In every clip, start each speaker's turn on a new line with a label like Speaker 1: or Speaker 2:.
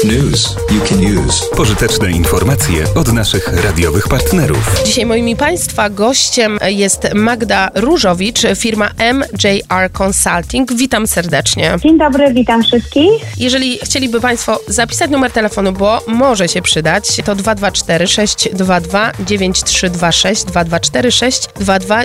Speaker 1: News you can use. Pożyteczne informacje od naszych radiowych partnerów.
Speaker 2: Dzisiaj moim Państwa gościem jest Magda Różowicz, firma MJR Consulting. Witam serdecznie.
Speaker 3: Dzień dobry, witam wszystkich.
Speaker 2: Jeżeli chcieliby Państwo zapisać numer telefonu, bo może się przydać, to 224 622 9326, 224 622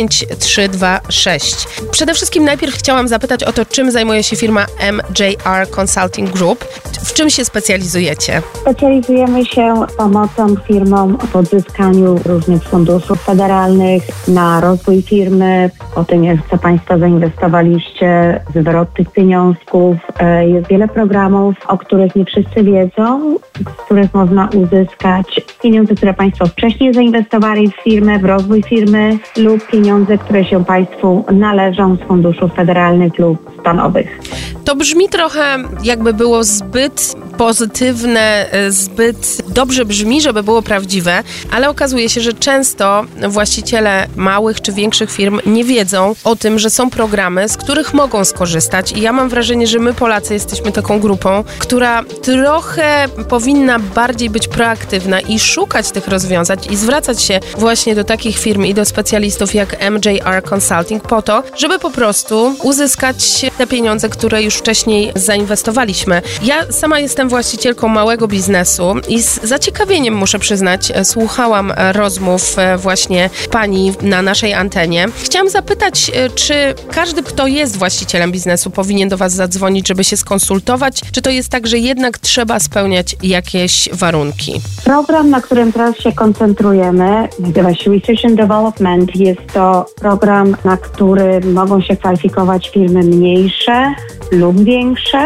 Speaker 2: 9326. Przede wszystkim najpierw chciałam zapytać o to, czym zajmuje się firma MJR Consulting Group. W czym się specjalizujecie?
Speaker 3: Specjalizujemy się pomocą firmom w odzyskaniu różnych funduszów federalnych na rozwój firmy, o tym, jak co Państwo zainwestowaliście, zwrot tych pieniążków. Jest wiele programów, o których nie wszyscy wiedzą, z których można uzyskać pieniądze, które Państwo wcześniej zainwestowali w firmę, w rozwój firmy lub pieniądze, które się Państwu należą z funduszów federalnych lub stanowych.
Speaker 2: To brzmi trochę, jakby było zbyt pozytywne, zbyt dobrze brzmi, żeby było prawdziwe, ale okazuje się, że często właściciele małych czy większych firm nie wiedzą o tym, że są programy, z których mogą skorzystać i ja mam wrażenie, że my Polacy jesteśmy taką grupą, która trochę powinna bardziej być proaktywna i szukać tych rozwiązań i zwracać się właśnie do takich firm i do specjalistów jak MJR Consulting po to, żeby po prostu uzyskać te pieniądze, które już wcześniej zainwestowaliśmy. Ja sama jestem właścicielką małego biznesu i z zaciekawieniem, muszę przyznać, słuchałam rozmów właśnie pani na naszej antenie. Chciałam zapytać, czy każdy, kto jest właścicielem biznesu, powinien do Was zadzwonić, żeby się skonsultować? Czy to jest tak, że jednak trzeba spełniać jakieś warunki?
Speaker 3: Program, na którym teraz się koncentrujemy, nazywa się Research and Development. Jest to program, na który mogą się kwalifikować firmy mniejsze lub większe,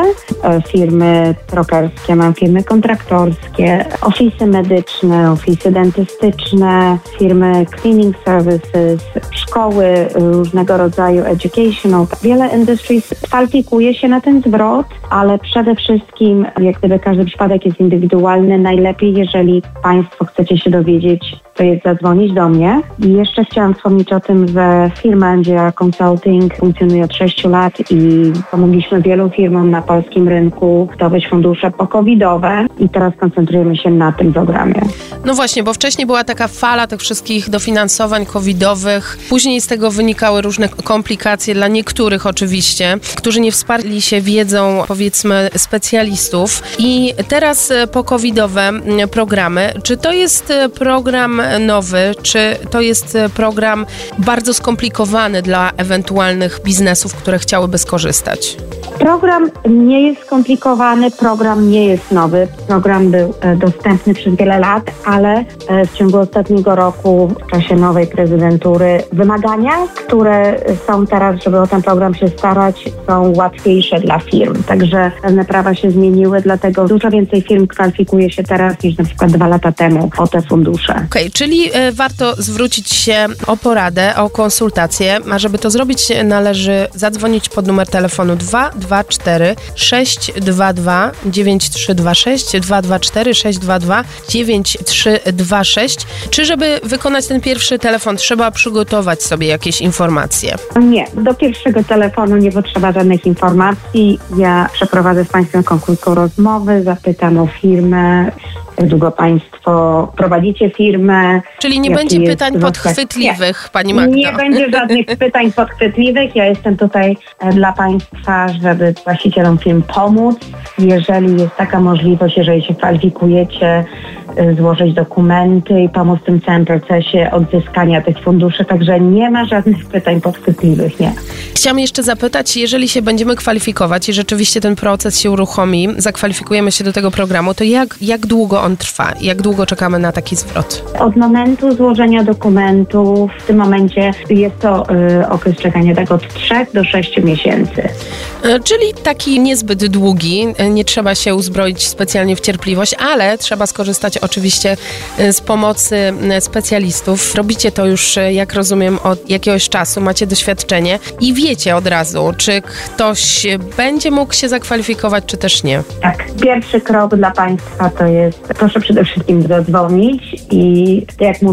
Speaker 3: firmy brokerskie, firmy kontraktorskie, ofisy medyczne, ofisy dentystyczne, firmy cleaning services, szkoły różnego rodzaju educational. Wiele industries kwalifikuje się na ten zwrot, ale przede wszystkim, jak gdyby każdy przypadek jest indywidualny, najlepiej, jeżeli Państwo chcecie się dowiedzieć, to jest zadzwonić do mnie. I jeszcze chciałam wspomnieć o tym, że firma MJR Consulting funkcjonuje od 6 lat i pomogliśmy wielu firmom na polskim rynku zdobyć fundusze pocovidowe i teraz koncentrujemy się na tym programie.
Speaker 2: No właśnie, bo wcześniej była taka fala tych wszystkich dofinansowań covidowych. Później z tego wynikały różne komplikacje dla niektórych oczywiście, którzy nie wsparli się wiedzą, powiedzmy, specjalistów. I teraz pocovidowe programy. Czy to jest program nowy, czy to jest program bardzo skomplikowany dla ewentualnych biznesów, które chciałyby skorzystać?
Speaker 3: Program nie jest skomplikowany, program nie jest nowy. Program był dostępny przez wiele lat, ale w ciągu ostatniego roku, w czasie nowej prezydentury, wymagania, które są teraz, żeby o ten program się starać, są łatwiejsze dla firm. Także pewne prawa się zmieniły, dlatego dużo więcej firm kwalifikuje się teraz niż na przykład 2 lata temu o te fundusze.
Speaker 2: Okej, czyli warto zwrócić się o poradę, o konsultację, a żeby to zrobić, należy zadzwonić pod numer telefonu 224 622 9326, 224 622 9326. Czy żeby wykonać ten pierwszy telefon, trzeba przygotować sobie jakieś informacje?
Speaker 3: Nie, do pierwszego telefonu nie potrzeba żadnych informacji. Ja przeprowadzę z Państwem krótką rozmowę, zapytam o firmę, jak długo Państwo prowadzicie firmę.
Speaker 2: Czyli nie będzie pytań podchwytliwych, Pani Magdo?
Speaker 3: Nie będzie żadnych pytań podchwytliwych. Ja jestem tutaj dla Państwa, żeby właścicielom firm pomóc. Jeżeli jest taka możliwość, jeżeli się kwalifikujecie, złożyć dokumenty i pomóc w tym całym procesie odzyskania tych funduszy. Także nie ma żadnych pytań podchwytliwych, nie.
Speaker 2: Chciałam jeszcze zapytać, jeżeli się będziemy kwalifikować i rzeczywiście ten proces się uruchomi, zakwalifikujemy się do tego programu, to jak długo on trwa? Jak długo czekamy na taki zwrot?
Speaker 3: Od momentu złożenia dokumentów, w tym momencie jest to okres czekania tak od 3 do 6 miesięcy.
Speaker 2: Czyli taki niezbyt długi, nie trzeba się uzbroić specjalnie w cierpliwość, ale trzeba skorzystać oczywiście z pomocy specjalistów. Robicie to już, jak rozumiem, od jakiegoś czasu, macie doświadczenie i wiecie od razu, czy ktoś będzie mógł się zakwalifikować, czy też nie.
Speaker 3: Tak, pierwszy krok dla Państwa to jest, proszę przede wszystkim zadzwonić i jak mówię,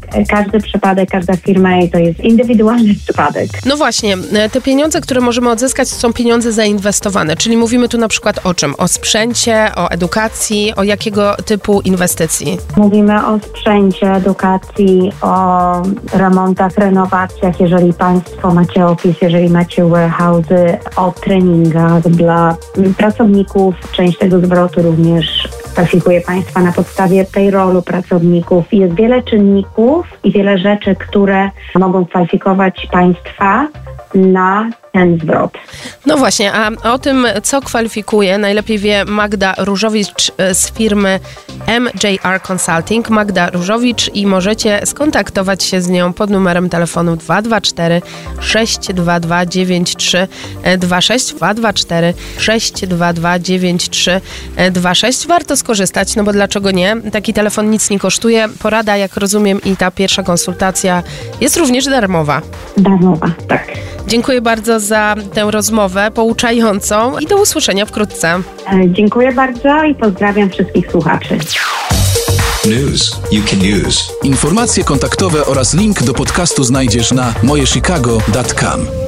Speaker 3: każdy przypadek, każda firma to jest indywidualny przypadek.
Speaker 2: No właśnie, te pieniądze, które możemy odzyskać, są pieniądze zainwestowane, czyli mówimy tu na przykład o czym? O sprzęcie, o edukacji, o jakiego typu inwestycji?
Speaker 3: Mówimy o sprzęcie, edukacji, o remontach, renowacjach, jeżeli Państwo macie office, jeżeli macie warehouse'y, o treningach dla pracowników. Część tego zwrotu również kwalifikuje Państwa na podstawie payrollu pracowników. Jest wiele czynników i wiele rzeczy, które mogą kwalifikować Państwa na ten zwrot.
Speaker 2: No właśnie, a o tym, co kwalifikuje, najlepiej wie Magda Różowicz z firmy MJR Consulting. Magda Różowicz i możecie skontaktować się z nią pod numerem telefonu 224 622 9326 224 622 9326. Warto skorzystać, no bo dlaczego nie? Taki telefon nic nie kosztuje. Porada, jak rozumiem, i ta pierwsza konsultacja jest również darmowa.
Speaker 3: Darmowa, tak.
Speaker 2: Dziękuję bardzo za tę rozmowę pouczającą i do usłyszenia wkrótce.
Speaker 3: Dziękuję bardzo i pozdrawiam wszystkich słuchaczy.
Speaker 1: News you can use.
Speaker 4: Informacje kontaktowe oraz link do podcastu znajdziesz na mojechicago.com.